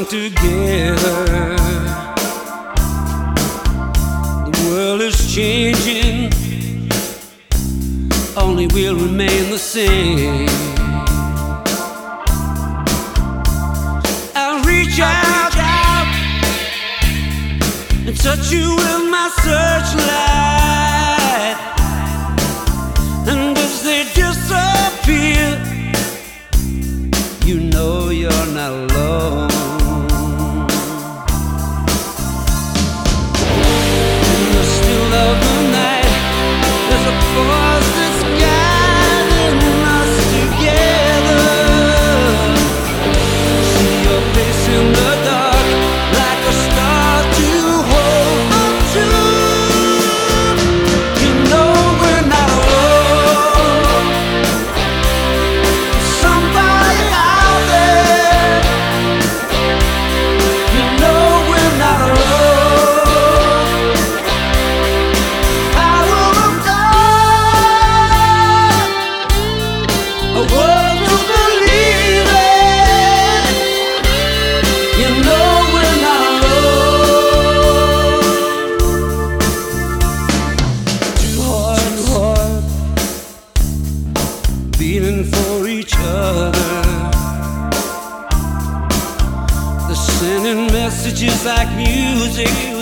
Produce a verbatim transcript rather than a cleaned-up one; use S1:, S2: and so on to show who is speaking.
S1: strong together. The world is changing, only we'll remain the same. I'll reach out, out and touch you with my searchlight, and as they disappear, you know you're not alone. In the still of the night, there's a force that's guiding us together. See your face in the dark, like a star to hold on to. You know we're not alone. Somebody out there, you know we're not alone. Power of God, a world to believe in. You know we're not alone. Two hearts, two hearts beating for each other. They're sending messages like music